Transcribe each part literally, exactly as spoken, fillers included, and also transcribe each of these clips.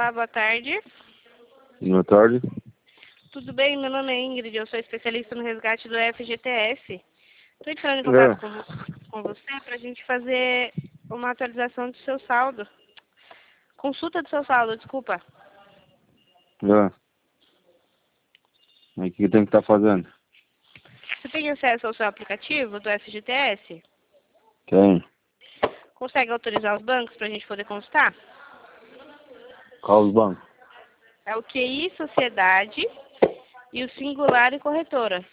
Olá, boa tarde. Boa tarde. Tudo bem? Meu nome é Ingrid, eu sou especialista no resgate do F G T S. Estou entrando em contato É. com, com você para a gente fazer uma atualização do seu saldo. Consulta do seu saldo, desculpa. É. Aí o que tem que estar fazendo? Você tem acesso ao seu aplicativo do F G T S? Tem. Consegue autorizar os bancos para a gente poder consultar? Qual os bancos? É o Q I Sociedade e o Singular e Corretora.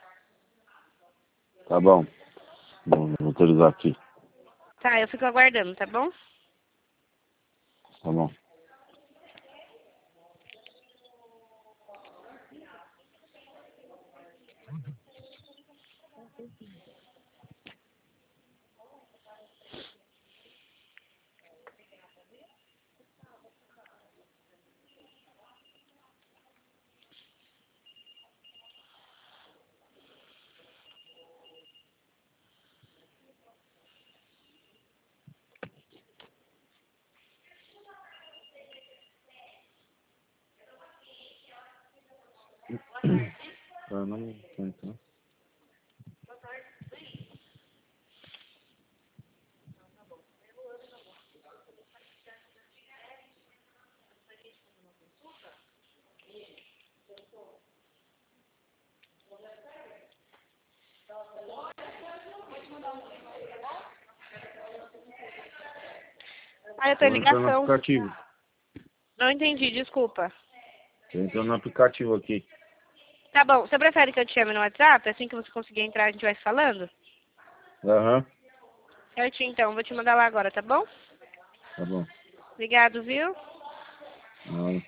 Tá bom. Vou vou autorizar aqui. Tá, eu fico aguardando, tá bom? Tá bom. Ah, não tem, tá? Ah, eu tô em Tô entrando no ligação. aplicativo. Não entendi, desculpa. Tô entrando no aplicativo aqui. Tá bom, você prefere que eu te chame no WhatsApp? Assim que você conseguir entrar, a gente vai se falando? Aham. Certinho, então. Vou te mandar lá agora, tá bom? Tá bom. Obrigado, viu? Nada.